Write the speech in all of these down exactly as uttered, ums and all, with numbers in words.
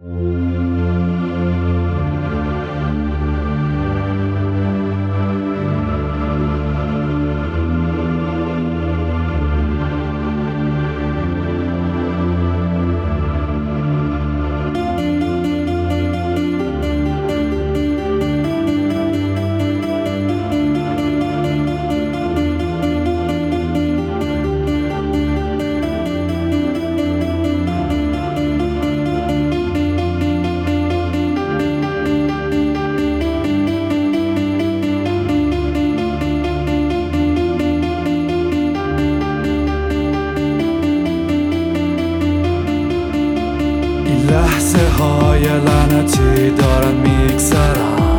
لحظه های لعنتی دارن میگذرن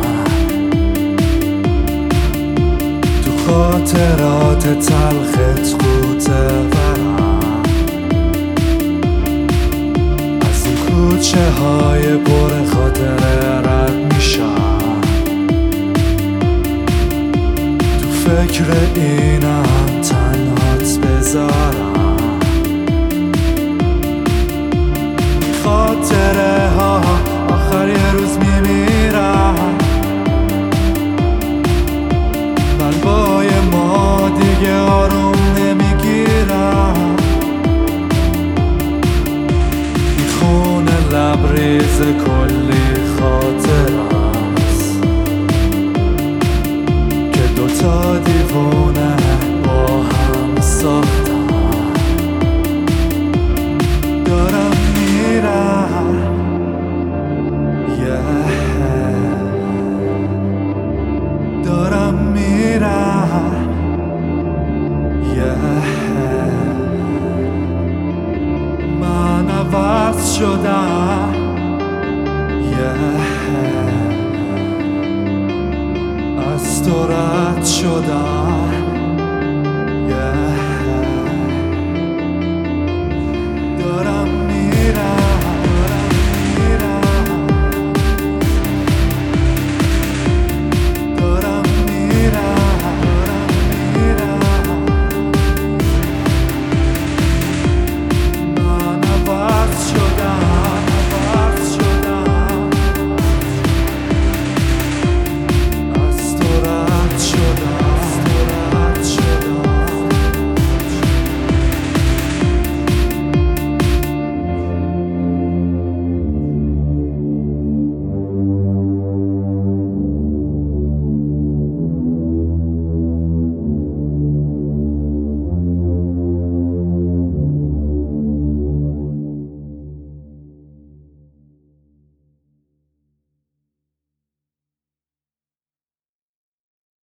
تو خاطرات تلخت قوطه ورن از این کوچه های پر خاطره رد میشن تو فکر اینم تنهات بذارم خاطره ها آخر یه روز میمیرن قلبای ما دیگه آروم نمیگیرن میخونه لبریز کلی خاطره است که دوتا دیوونه با هم ساختن دارم دارم میرم من عوض شدم از تو رد شدم